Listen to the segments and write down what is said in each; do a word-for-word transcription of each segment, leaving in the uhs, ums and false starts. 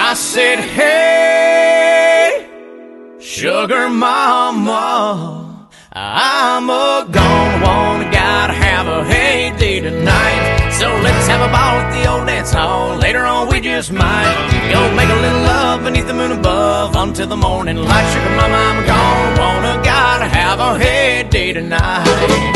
I said, hey, sugar mama, I'm a gone, wanna, gotta have a heyday tonight. So let's have a ball at the old dance hall. Later on we just might go make a little love beneath the moon above until the morning light. Sugar mama, I'm a gone, wanna, gotta have a heyday tonight.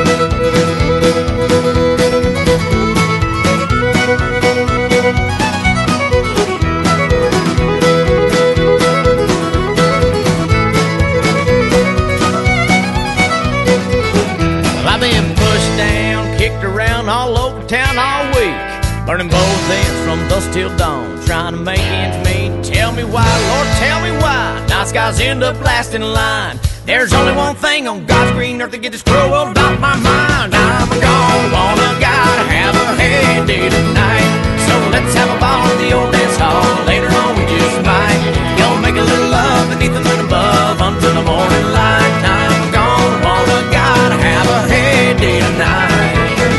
I've been pushed down, kicked around all over town all week, burning both ends from dusk till dawn, trying to make ends meet. Tell me why, Lord, tell me why nice guys end up last in line. There's only one thing on God's green earth to get this cruel world off my mind. I'm gone, wanna, gotta have a heyday tonight. So let's have a ball at the old dance hall. Later on we just might go make a little love beneath the moon above until the morning light. I'm gone, wanna, gotta have a heyday tonight.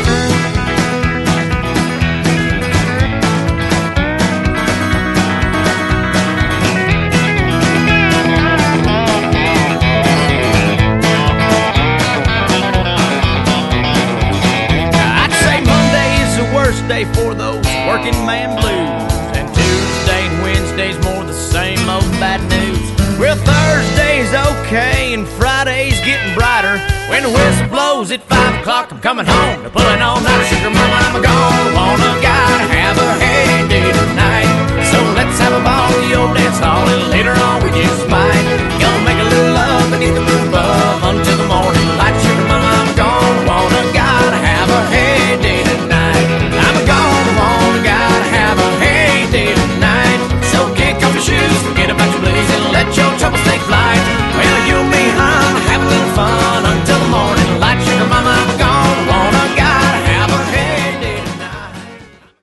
Day for those working man blues, and Tuesday and Wednesday's more the same old bad news. Well, Thursday's okay and Friday's getting brighter. When the whistle blows at five o'clock, I'm coming home to pull an all-nighter. Sugar mama, I'm a gone, wanna, gotta have